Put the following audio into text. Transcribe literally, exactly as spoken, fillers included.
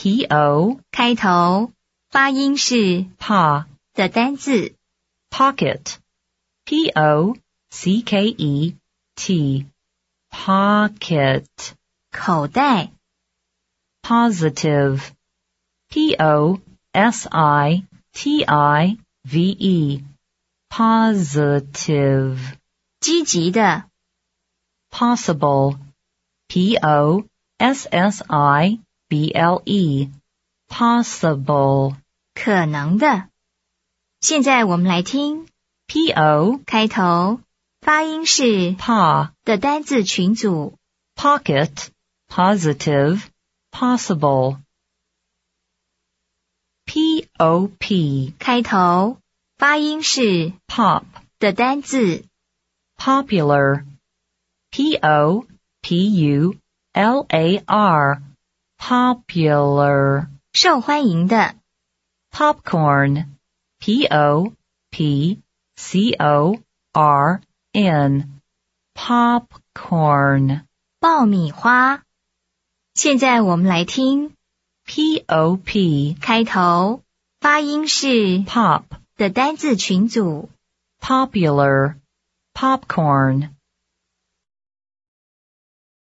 P O 开头，发音是 pa 的单字。 pocket P O C K E T pocket 口袋。 positive P O S I T I V E positive 积极的。 possible P O S S I B L E possible 可能的。现在我们来听 P O 开头，发音是 pa 的单字群组。 pocket positive possible P O P 开头，发音是 pop 的单字。 popular P O P U L A R popular 受欢迎的。 popcorn P O P C O R N popcorn 爆米花。现在我们来听 P O P 开头，发音是 pop 的单字群组。 popular popcorn